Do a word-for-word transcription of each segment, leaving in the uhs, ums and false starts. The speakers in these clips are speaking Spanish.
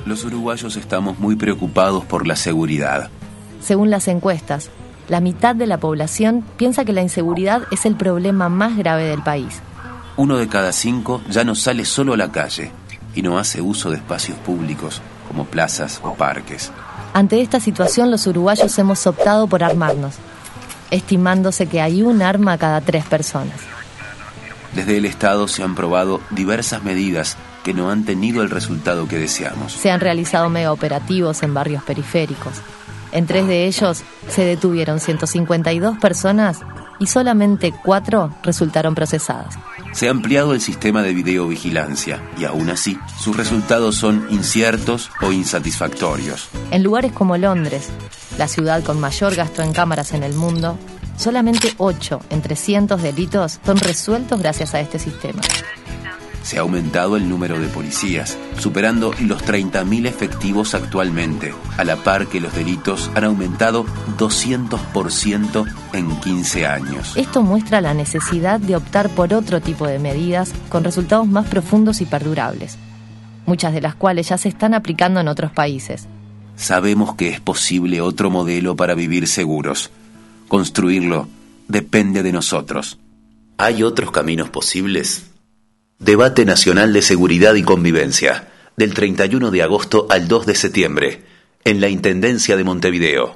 Los uruguayos estamos muy preocupados por la seguridad. Según las encuestas, la mitad de la población piensa que la inseguridad es el problema más grave del país. Uno de cada cinco ya no sale solo a la calle y no hace uso de espacios públicos como plazas o parques. Ante esta situación, los uruguayos hemos optado por armarnos, estimándose que hay un arma cada tres personas. Desde el Estado se han probado diversas medidas que no han tenido el resultado que deseamos. Se han realizado megaoperativos en barrios periféricos. En tres de ellos se detuvieron ciento cincuenta y dos personas y solamente cuatro resultaron procesadas. Se ha ampliado el sistema de videovigilancia y aún así sus resultados son inciertos o insatisfactorios. En lugares como Londres, la ciudad con mayor gasto en cámaras en el mundo, solamente ocho entre cientos delitos son resueltos gracias a este sistema. Se ha aumentado el número de policías, superando los treinta mil efectivos actualmente, a la par que los delitos han aumentado doscientos por ciento en quince años. Esto muestra la necesidad de optar por otro tipo de medidas con resultados más profundos y perdurables, muchas de las cuales ya se están aplicando en otros países. Sabemos que es posible otro modelo para vivir seguros. Construirlo depende de nosotros. ¿Hay otros caminos posibles? Debate Nacional de Seguridad y Convivencia, del treinta y uno de agosto al dos de septiembre, en la Intendencia de Montevideo.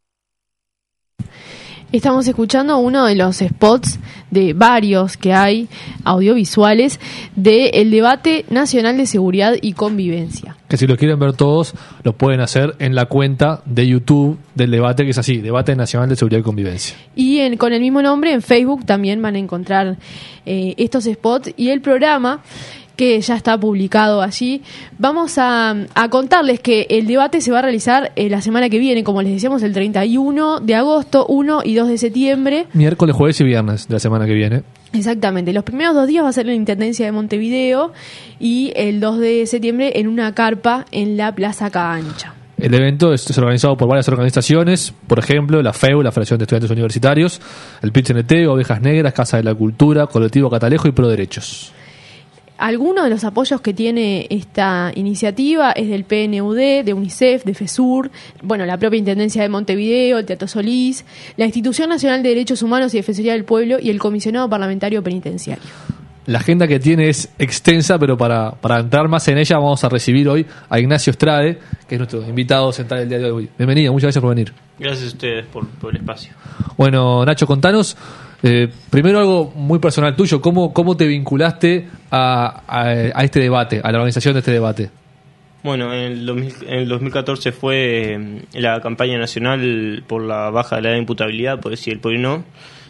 Estamos escuchando uno de los spots de varios que hay audiovisuales del Debate Nacional de Seguridad y Convivencia. Que si lo quieren ver todos, lo pueden hacer en la cuenta de YouTube del debate, que es así, Debate Nacional de Seguridad y Convivencia. Y en, con el mismo nombre en Facebook también van a encontrar eh, estos spots y el programa que ya está publicado allí. Vamos a, a contarles que el debate se va a realizar eh, la semana que viene, como les decíamos, el treinta y uno de agosto, uno y dos de septiembre. Miércoles, jueves y viernes de la semana que viene. Exactamente. Los primeros dos días va a ser en la Intendencia de Montevideo y el dos de septiembre en una carpa en la Plaza Caancha. El evento es organizado por varias organizaciones, por ejemplo, la F E U, la Federación de Estudiantes Universitarios, el P I T C N T, Ovejas Negras, Casa de la Cultura, Colectivo Catalejo y Proderechos. Algunos de los apoyos que tiene esta iniciativa es del P N U D, de UNICEF, de FESUR, bueno, la propia Intendencia de Montevideo, el Teatro Solís, la Institución Nacional de Derechos Humanos y Defensoría del Pueblo y el Comisionado Parlamentario Penitenciario. La agenda que tiene es extensa, pero para, para entrar más en ella vamos a recibir hoy a Ignacio Estrade, que es nuestro invitado central el día de hoy. Bienvenido, muchas gracias por venir. Gracias a ustedes por, por el espacio. Bueno, Nacho, contanos, eh, primero algo muy personal tuyo, ¿cómo, cómo te vinculaste a, a, a este debate, a la organización de este debate? Bueno, en el, dos mil, en el dos mil catorce fue eh, la campaña nacional por la baja de la edad de imputabilidad, por decir el por y no.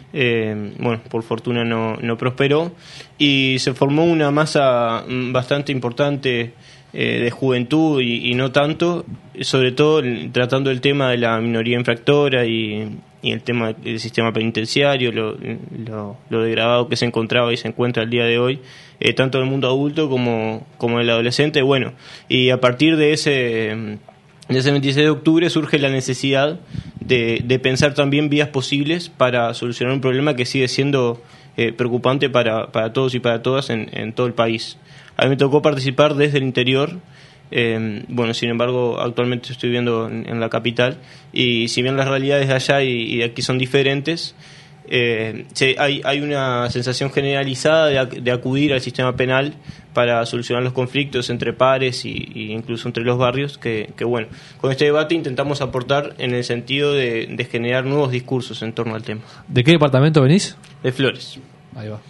Eh, bueno, por fortuna no, no prosperó y se formó una masa bastante importante eh, de juventud y, y no tanto, sobre todo tratando el tema de la minoría infractora y, y el tema del sistema penitenciario, lo, lo, lo degradado que se encontraba y se encuentra al día de hoy, eh, tanto en el mundo adulto como, como en el adolescente. Bueno, y a partir de ese... En ese veintiséis de octubre surge la necesidad de, de pensar también vías posibles para solucionar un problema que sigue siendo eh, preocupante para, para todos y para todas en, en todo el país. A mí me tocó participar desde el interior, eh, bueno, sin embargo, actualmente estoy viviendo en, en la capital, y si bien las realidades de allá y, y de aquí son diferentes, eh, se, hay, hay una sensación generalizada de, de acudir al sistema penal para solucionar los conflictos entre pares y, y incluso entre los barrios, que, que bueno, con este debate intentamos aportar en el sentido de, de generar nuevos discursos en torno al tema. ¿De qué departamento venís? De Flores. Ahí va.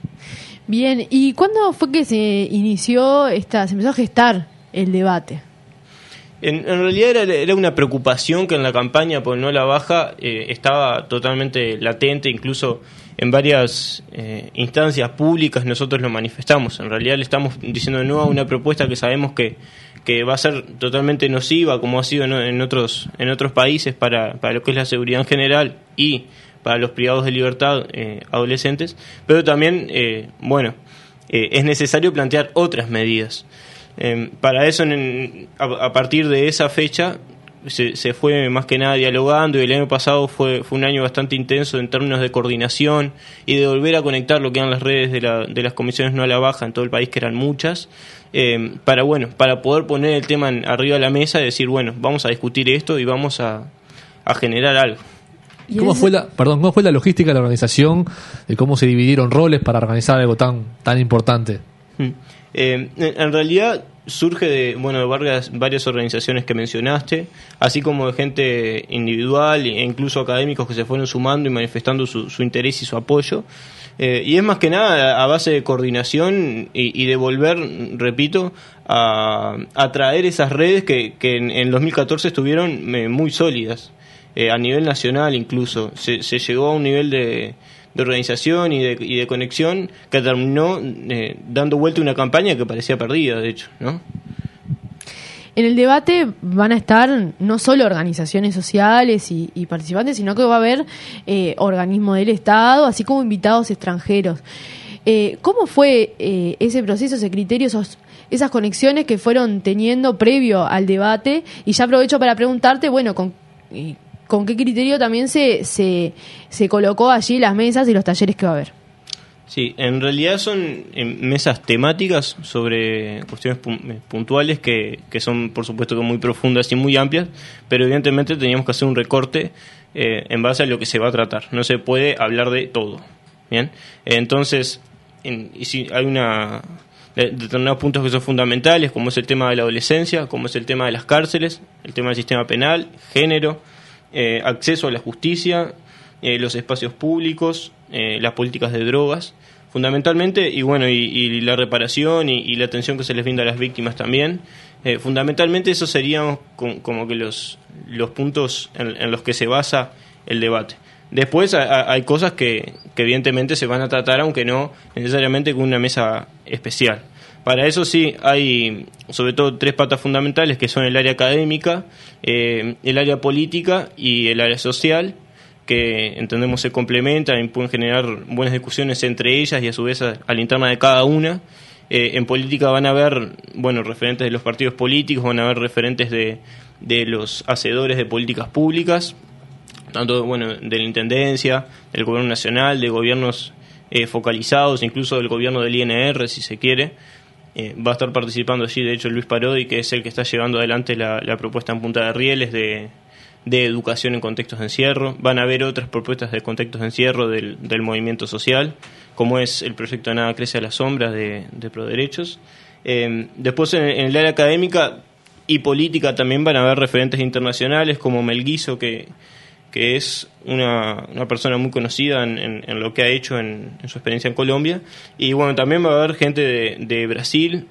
Bien, ¿y cuándo fue que se inició, esta, se empezó a gestar el debate? En, en realidad era, era una preocupación que en la campaña por No la Baja eh, estaba totalmente latente, incluso en varias eh, instancias públicas nosotros lo manifestamos. En realidad le estamos diciendo no a una propuesta que sabemos que, que va a ser totalmente nociva, como ha sido en, en otros en otros países para, para lo que es la seguridad en general y para los privados de libertad eh, adolescentes, pero también, eh, bueno, eh, es necesario plantear otras medidas. Eh, para eso, en, a, a partir de esa fecha, se, se fue más que nada dialogando, y el año pasado fue, fue un año bastante intenso en términos de coordinación y de volver a conectar lo que eran las redes de, la, de las comisiones no a la baja en todo el país, que eran muchas, eh, para bueno para poder poner el tema en, arriba de la mesa y decir, bueno, vamos a discutir esto y vamos a, a generar algo. ¿Cómo fue la, perdón, cómo fue la logística de la organización, de cómo se dividieron roles para organizar algo tan, tan importante? Hmm. Eh, en realidad surge de bueno de varias, varias organizaciones que mencionaste, así como de gente individual e incluso académicos que se fueron sumando y manifestando su, su interés y su apoyo, eh, y es más que nada a base de coordinación y, y de volver, repito, a, a traer esas redes que, que en, en dos mil catorce estuvieron eh, muy sólidas, eh, a nivel nacional incluso, se, se llegó a un nivel de de organización y de, y de conexión que terminó eh, dando vuelta una campaña que parecía perdida, de hecho, ¿no? En el debate van a estar no solo organizaciones sociales y, y participantes, sino que va a haber eh, organismos del Estado, así como invitados extranjeros. Eh, ¿Cómo fue eh, ese proceso, ese criterio, esos, esas conexiones que fueron teniendo previo al debate? Y ya aprovecho para preguntarte, bueno, con... Eh, ¿con qué criterio también se, se, se colocó allí las mesas y los talleres que va a haber? Sí, en realidad son mesas temáticas sobre cuestiones puntuales que, que son, por supuesto, que muy profundas y muy amplias, pero evidentemente teníamos que hacer un recorte eh, en base a lo que se va a tratar. No se puede hablar de todo, ¿bien? Entonces, en, y si hay una... determinados puntos que son fundamentales, como es el tema de la adolescencia, como es el tema de las cárceles, el tema del sistema penal, género, Eh, acceso a la justicia, eh, los espacios públicos, eh, las políticas de drogas, fundamentalmente, y bueno, y, y la reparación y, y la atención que se les brinda a las víctimas también. Eh, fundamentalmente esos serían com, como que los, los puntos en, en los que se basa el debate. Después a, hay cosas que, que evidentemente se van a tratar, aunque no necesariamente con una mesa especial. Para eso sí hay sobre todo tres patas fundamentales, que son el área académica, eh, el área política y el área social, que entendemos se complementan y pueden generar buenas discusiones entre ellas y a su vez a, a la interna de cada una. Eh, en política van a haber, bueno, referentes de los partidos políticos, van a haber referentes de, de los hacedores de políticas públicas, tanto bueno de la Intendencia, del Gobierno Nacional, de gobiernos eh, focalizados, incluso del gobierno del I N R, si se quiere. Eh, va a estar participando allí, de hecho, Luis Parodi, que es el que está llevando adelante la, la propuesta en Punta de Rieles de, de educación en contextos de encierro. Van a haber otras propuestas de contextos de encierro del, del movimiento social, como es el proyecto Nada Crece a las Sombras de, de Proderechos. Eh, después, en, en el área académica y política también van a haber referentes internacionales, como Mel Guizo, que que es una, una persona muy conocida en, en, en lo que ha hecho en, en su experiencia en Colombia. Y bueno, también va a haber gente de, de Brasil,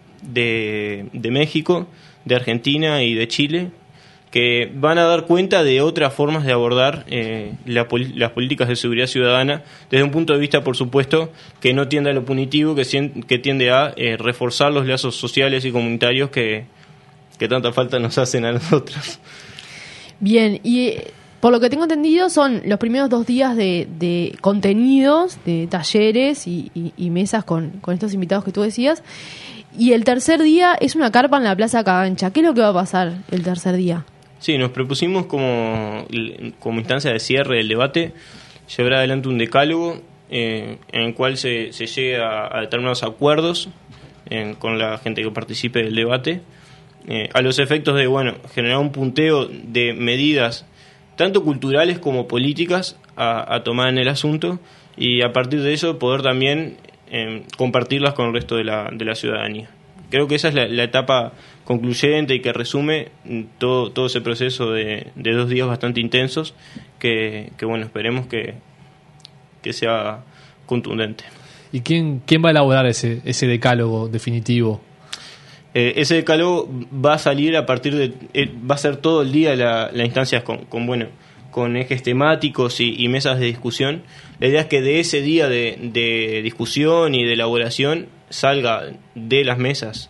de, de México, de Argentina y de Chile, que van a dar cuenta de otras formas de abordar eh, la, las políticas de seguridad ciudadana, desde un punto de vista, por supuesto, que no tiende a lo punitivo, que, que tiende a eh, reforzar los lazos sociales y comunitarios que, que tanta falta nos hacen a nosotros. Bien, y por lo que tengo entendido son los primeros dos días de, de contenidos, de talleres y, y, y mesas con, con estos invitados que tú decías, y el tercer día es una carpa en la Plaza Cagancha. ¿Qué es lo que va a pasar el tercer día? Sí, nos propusimos como, como instancia de cierre del debate llevar adelante un decálogo eh, en el cual se, se llegue a, a determinados acuerdos eh, con la gente que participe del debate, eh, a los efectos de bueno generar un punteo de medidas tanto culturales como políticas a, a tomar en el asunto, y a partir de eso poder también eh, compartirlas con el resto de la, de la ciudadanía. Creo que esa es la, la etapa concluyente y que resume todo, todo ese proceso de, de dos días bastante intensos que, que bueno, esperemos que, que sea contundente. ¿Y quién, quién va a elaborar ese, ese decálogo definitivo? Eh, ese decálogo va a salir a partir de... Eh, va a ser todo el día la, la instancia con, con, bueno, con ejes temáticos y, y mesas de discusión. La idea es que de ese día de, de discusión y de elaboración salga de las mesas,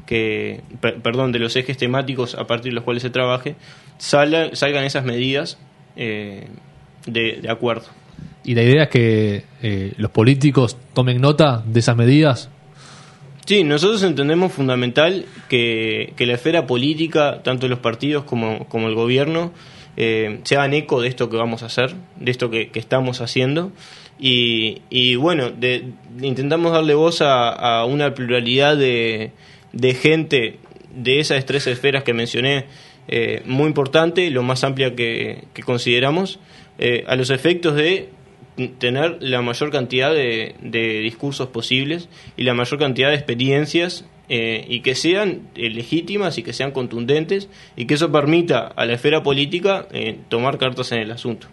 que per, perdón, de los ejes temáticos a partir de los cuales se trabaje, salga, salgan esas medidas eh, de, de acuerdo. ¿Y la idea es que eh, los políticos tomen nota de esas medidas? Sí, nosotros entendemos fundamental que, que la esfera política, tanto los partidos como, como el gobierno, eh, se hagan eco de esto que vamos a hacer, de esto que, que estamos haciendo. Y, y bueno, de, de, intentamos darle voz a, a una pluralidad de, de gente de esas tres esferas que mencioné, eh, muy importante, lo más amplia que, que consideramos, eh, a los efectos de tener la mayor cantidad de, de discursos posibles y la mayor cantidad de experiencias, eh, y que sean eh, legítimas y que sean contundentes, y que eso permita a la esfera política eh, tomar cartas en el asunto.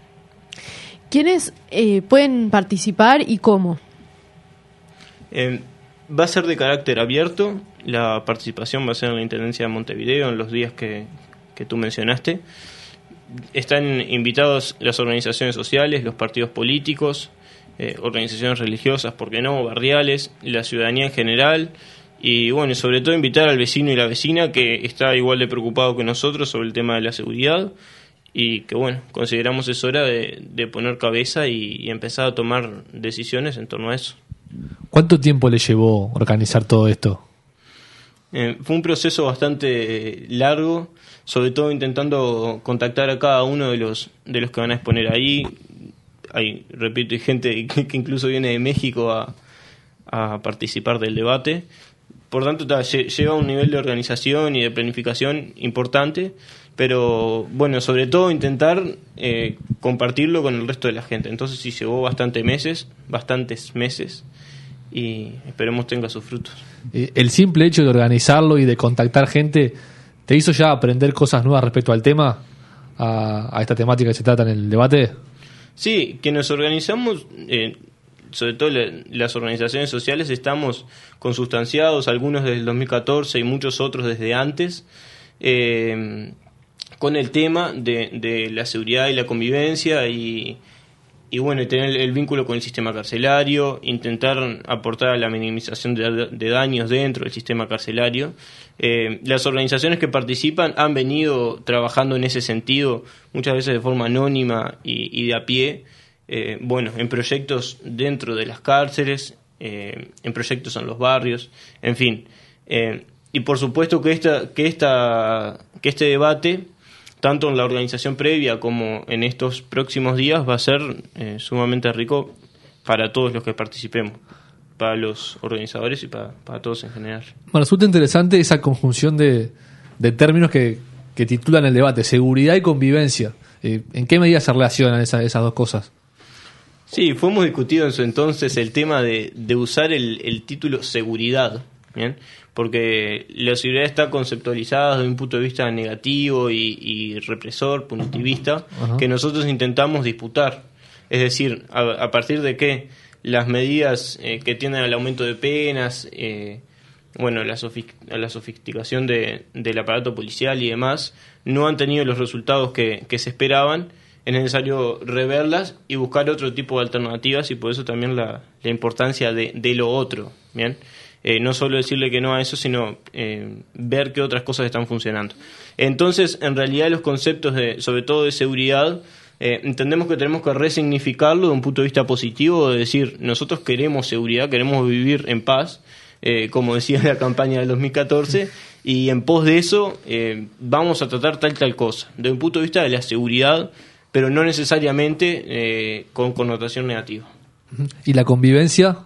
¿Quiénes eh, pueden participar y cómo? Eh, va a ser de carácter abierto. La participación va a ser en la Intendencia de Montevideo en los días que, que tú mencionaste. Están invitados las organizaciones sociales, los partidos políticos, eh, organizaciones religiosas, ¿por qué no?, barriales, la ciudadanía en general, y bueno, sobre todo invitar al vecino y la vecina que está igual de preocupado que nosotros sobre el tema de la seguridad, y que bueno, consideramos es hora de, de poner cabeza y, y empezar a tomar decisiones en torno a eso. ¿Cuánto tiempo le llevó organizar todo esto? Eh, fue un proceso bastante largo, sobre todo intentando contactar a cada uno de los de los que van a exponer ahí. Hay, repito, hay gente que, que incluso viene de México a, a participar del debate. Por tanto, ta, lleva un nivel de organización y de planificación importante, pero bueno, sobre todo intentar eh, compartirlo con el resto de la gente. Entonces sí, llevó bastantes meses, bastantes meses, y esperemos tenga sus frutos. El simple hecho de organizarlo y de contactar gente, ¿te hizo ya aprender cosas nuevas respecto al tema, a, a esta temática que se trata en el debate? Sí, que nos organizamos, eh, sobre todo le, las organizaciones sociales, estamos consustanciados, algunos desde el dos mil catorce y muchos otros desde antes, eh, con el tema de, de la seguridad y la convivencia, y y bueno, tener el vínculo con el sistema carcelario, intentar aportar a la minimización de, de daños dentro del sistema carcelario. Eh, las organizaciones que participan han venido trabajando en ese sentido, muchas veces de forma anónima y, y de a pie, eh, bueno, en proyectos dentro de las cárceles, eh, en proyectos en los barrios, en fin. Eh, y por supuesto que esta, que esta, que este debate, tanto en la organización previa como en estos próximos días, va a ser eh, sumamente rico para todos los que participemos, para los organizadores y para, para todos en general. Bueno, resulta interesante esa conjunción de, de términos que, que titulan el debate, seguridad y convivencia. Eh, ¿En qué medida se relacionan esa, esas dos cosas? Sí, fuimos discutido en su entonces el tema de, de usar el, el título seguridad, ¿bien? Porque la seguridad está conceptualizada desde un punto de vista negativo y, y represor, punitivista, uh-huh, que nosotros intentamos disputar. Es decir, a, a partir de que las medidas eh, que tienden al aumento de penas, eh, bueno, la, sofic- la sofisticación de, del aparato policial y demás, no han tenido los resultados que, que se esperaban, es necesario reverlas y buscar otro tipo de alternativas, y por eso también la, la importancia de, de lo otro, ¿bien? Eh, no solo decirle que no a eso, sino eh, ver qué otras cosas están funcionando. Entonces, en realidad, los conceptos, de, sobre todo de seguridad, eh, entendemos que tenemos que resignificarlo de un punto de vista positivo, de decir, nosotros queremos seguridad, queremos vivir en paz, eh, como decía la campaña del dos mil catorce, y en pos de eso eh, vamos a tratar tal tal cosa, desde un punto de vista de la seguridad, pero no necesariamente eh, con connotación negativa. ¿Y la convivencia?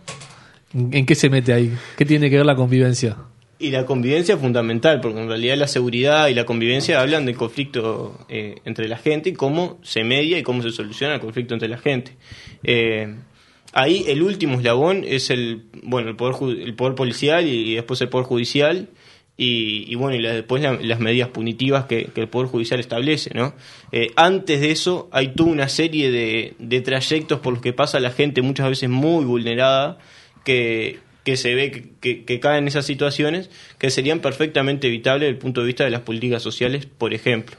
¿En qué se mete ahí? ¿Qué tiene que ver la convivencia? Y la convivencia es fundamental, porque en realidad la seguridad y la convivencia hablan del conflicto eh, entre la gente, y cómo se media y cómo se soluciona el conflicto entre la gente. Eh, ahí el último eslabón es el bueno el poder el poder policial, y, y después el poder judicial, y, y bueno y la, después la, las medidas punitivas que, que el poder judicial establece, ¿no? Eh, antes de eso hay toda una serie de, de trayectos por los que pasa la gente, muchas veces muy vulnerada, que, que se ve que, que, que caen en esas situaciones, que serían perfectamente evitables desde el punto de vista de las políticas sociales, por ejemplo.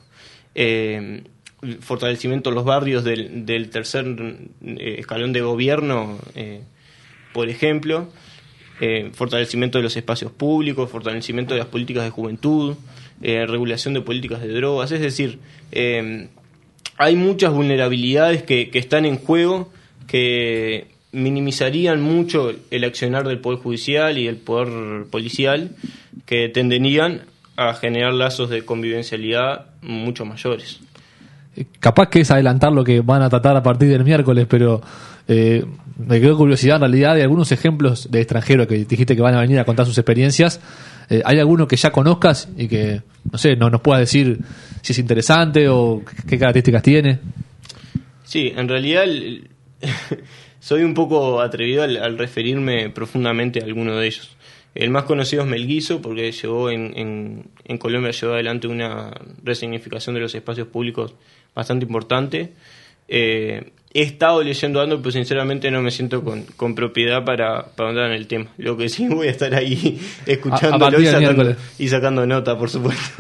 Eh, fortalecimiento de los barrios del, del tercer eh, escalón de gobierno, eh, por ejemplo, eh, fortalecimiento de los espacios públicos, fortalecimiento de las políticas de juventud, eh, regulación de políticas de drogas, es decir, eh, hay muchas vulnerabilidades que, que están en juego, que minimizarían mucho el accionar del Poder Judicial y el Poder Policial, que tenderían a generar lazos de convivencialidad mucho mayores. Capaz que es adelantar lo que van a tratar a partir del miércoles, pero eh, me quedó curiosidad en realidad de algunos ejemplos de extranjeros que dijiste que van a venir a contar sus experiencias. Eh, ¿Hay alguno que ya conozcas y que, no sé, no nos puedas decir si es interesante o qué características tiene? Sí, en realidad el, soy un poco atrevido al, al referirme profundamente a alguno de ellos. El más conocido es Melguizo, porque llevó en, en, en Colombia llevó adelante una resignificación de los espacios públicos bastante importante. Eh, he estado leyendo Andor, pero sinceramente no me siento con, con propiedad para, para andar en el tema. Lo que sí voy a estar ahí escuchándolo y sacando, y sacando nota, por supuesto.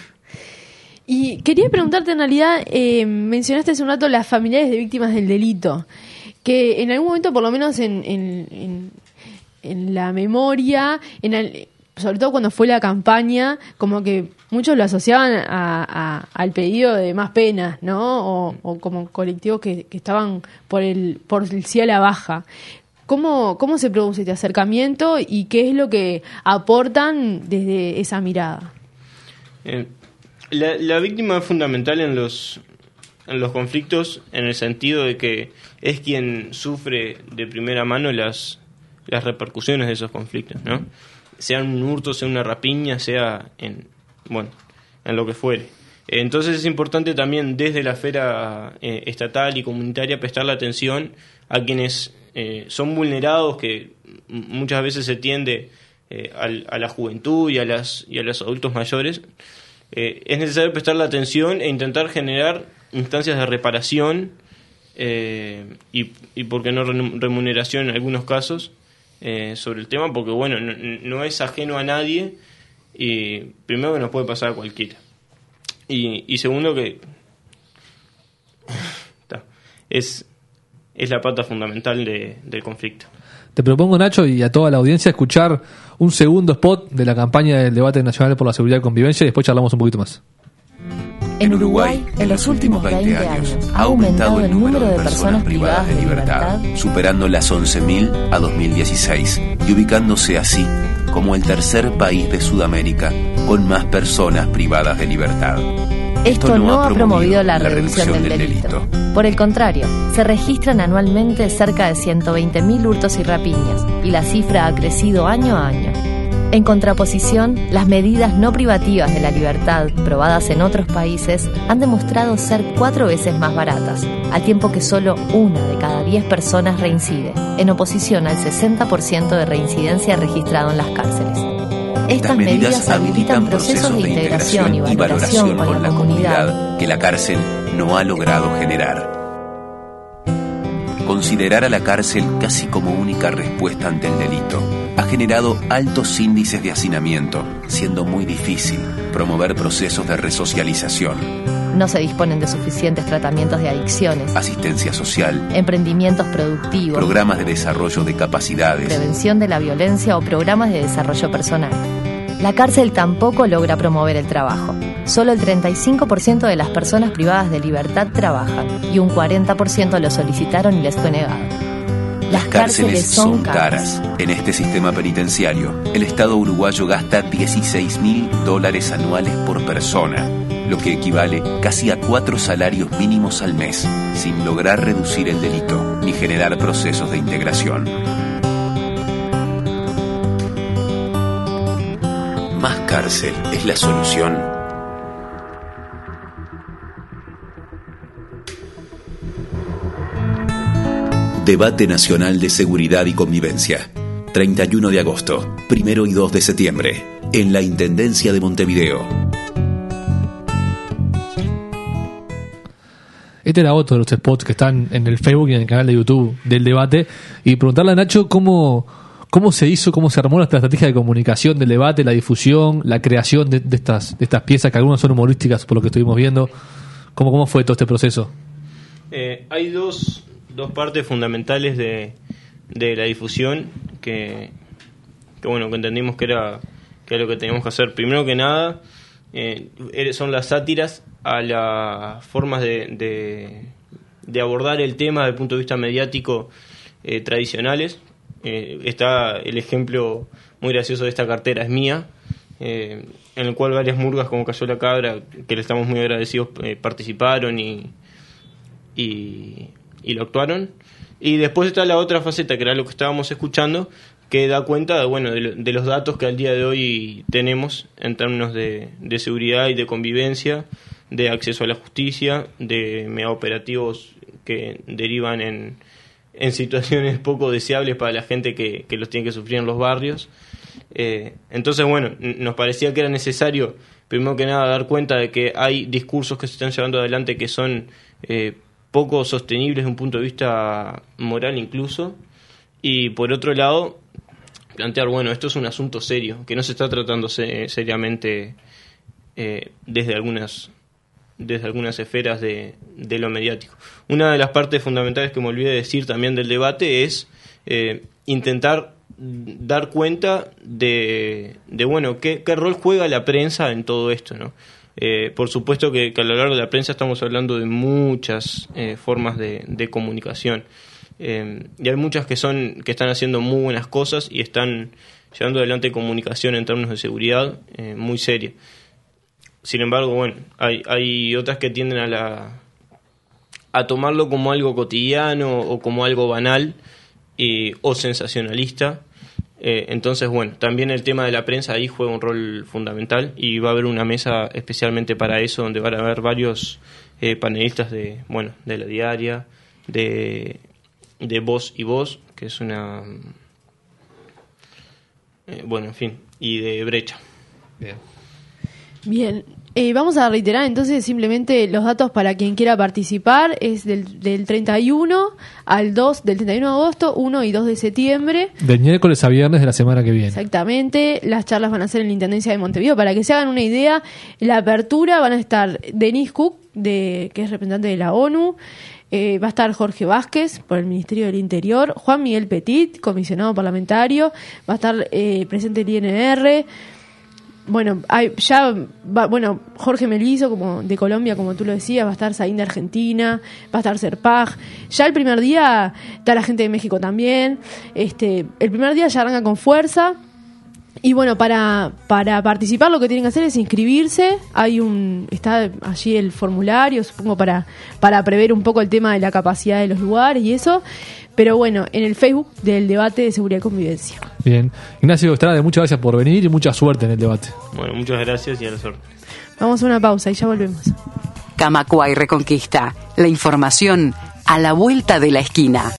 Y quería preguntarte, en realidad, eh, mencionaste hace un rato las familiares de víctimas del delito, que en algún momento, por lo menos en, en, en, en la memoria, en el, sobre todo cuando fue la campaña, como que muchos lo asociaban a, a, al pedido de más penas, ¿no? O, o como colectivos que, que estaban por el por el sí a la baja. ¿Cómo, ¿Cómo se produce este acercamiento y qué es lo que aportan desde esa mirada? Eh, la, la víctima es fundamental en los, en los conflictos, en el sentido de que es quien sufre de primera mano las, las repercusiones de esos conflictos, ¿no? Sea un hurto, sea una rapiña, sea en, bueno, en lo que fuere. Entonces es importante también desde la esfera eh, estatal y comunitaria prestarle atención a quienes eh, son vulnerados, que muchas veces se tiende eh, al, a la juventud y a, las, y a los adultos mayores. Eh, es necesario prestarle atención e intentar generar instancias de reparación eh, y, y, por qué no, remuneración en algunos casos, Eh, sobre el tema, porque bueno, no, no es ajeno a nadie, y primero que nos puede pasar a cualquiera, y, y segundo que es, es la pata fundamental de, del conflicto. Te propongo, Nacho, y a toda la audiencia, escuchar un segundo spot de la campaña del debate nacional por la seguridad y convivencia, y después charlamos un poquito más. En Uruguay, en los últimos veinte años, ha aumentado el número de personas privadas de libertad, superando las once mil a dos mil dieciséis y ubicándose así como el tercer país de Sudamérica con más personas privadas de libertad. Esto no ha promovido la reducción del delito. Por el contrario, se registran anualmente cerca de ciento veinte mil hurtos y rapiñas, y la cifra ha crecido año a año. En contraposición, las medidas no privativas de la libertad, probadas en otros países, han demostrado ser cuatro veces más baratas, al tiempo que solo una de cada diez personas reincide, en oposición al sesenta por ciento de reincidencia registrado en las cárceles. Estas medidas habilitan procesos de integración y valoración con la comunidad que la cárcel no ha logrado generar. Considerar a la cárcel casi como única respuesta ante el delito ha generado altos índices de hacinamiento, siendo muy difícil promover procesos de resocialización. No se disponen de suficientes tratamientos de adicciones, asistencia social, emprendimientos productivos, programas de desarrollo de capacidades, prevención de la violencia o programas de desarrollo personal. La cárcel tampoco logra promover el trabajo. Solo el treinta y cinco por ciento de las personas privadas de libertad trabajan y un cuarenta por ciento lo solicitaron y les fue negado. Las cárceles son caras. En este sistema penitenciario, el Estado uruguayo gasta dieciséis mil dólares anuales por persona, lo que equivale casi a cuatro salarios mínimos al mes, sin lograr reducir el delito ni generar procesos de integración. ¿Más cárcel es la solución? Debate Nacional de Seguridad y Convivencia. treinta y uno de agosto, primero y dos de septiembre, en la Intendencia de Montevideo. Este era otro de los spots que están en el Facebook y en el canal de YouTube del debate. Y preguntarle a Nacho cómo, cómo se hizo, cómo se armó la estrategia de comunicación del debate, la difusión, la creación de, de, estas, de estas piezas, que algunas son humorísticas por lo que estuvimos viendo. ¿Cómo, cómo fue todo este proceso? Eh, hay dos... dos partes fundamentales de, de la difusión que, que bueno que entendimos que era que era lo que teníamos que hacer. Primero que nada eh, son las sátiras a las formas de, de, de abordar el tema desde el punto de vista mediático eh, tradicionales. Eh, está el ejemplo muy gracioso de esta cartera, es mía, eh, en el cual varias murgas como Cayó la Cabra, que le estamos muy agradecidos, eh, participaron y, y, y lo actuaron. Y después está la otra faceta, que era lo que estábamos escuchando, que da cuenta de, bueno, de, de los datos que al día de hoy tenemos en términos de, de seguridad y de convivencia, de acceso a la justicia, de megaoperativos que derivan en, en situaciones poco deseables para la gente que, que los tiene que sufrir en los barrios. Eh, entonces, bueno, nos parecía que era necesario, primero que nada, dar cuenta de que hay discursos que se están llevando adelante que son eh, poco sostenibles desde un punto de vista moral incluso, y por otro lado plantear, bueno, esto es un asunto serio, que no se está tratando se- seriamente eh, desde algunas desde algunas esferas de, de lo mediático. Una de las partes fundamentales que me olvidé de decir también del debate es eh, intentar dar cuenta de, de bueno, qué, qué rol juega la prensa en todo esto, ¿no? Eh, por supuesto que, que a lo largo de la prensa estamos hablando de muchas eh, formas de, de comunicación. Eh, y hay muchas que son que están haciendo muy buenas cosas y están llevando adelante comunicación en términos de seguridad eh, muy seria. Sin embargo, bueno, hay, hay otras que tienden a la a tomarlo como algo cotidiano o como algo banal y, o sensacionalista. Eh, entonces, bueno, también el tema de la prensa ahí juega un rol fundamental y va a haber una mesa especialmente para eso, donde van a haber varios eh, panelistas de, bueno, de La Diaria, de, de Voz y Voz, que es una... Eh, bueno, en fin, y de Brecha. Bien. Bien, eh, vamos a reiterar entonces simplemente los datos para quien quiera participar. Es del, del treinta y uno al dos, del treinta y uno de agosto, uno y dos de septiembre. Del miércoles a viernes de la semana que viene. Exactamente, las charlas van a ser en la Intendencia de Montevideo. Para que se hagan una idea, la apertura van a estar Denise Cook, de, que es representante de la ONU, eh, va a estar Jorge Vázquez por el Ministerio del Interior, Juan Miguel Petit, comisionado parlamentario, va a estar eh, presente el I N R. Bueno, hay, ya va, bueno, Jorge Melizo, como de Colombia, como tú lo decías, va a estar Saín de Argentina, va a estar Serpaj. Ya el primer día está la gente de México también. Este, el primer día ya arranca con fuerza. Y bueno, para, para participar lo que tienen que hacer es inscribirse. Hay un, está allí el formulario, supongo, para, para prever un poco el tema de la capacidad de los lugares y eso. Pero bueno, en el Facebook del debate de seguridad y convivencia. Bien. Ignacio Estrada, muchas gracias por venir y mucha suerte en el debate. Bueno, muchas gracias y a la suerte. Vamos a una pausa y ya volvemos. Camacuay Reconquista. La información a la vuelta de la esquina.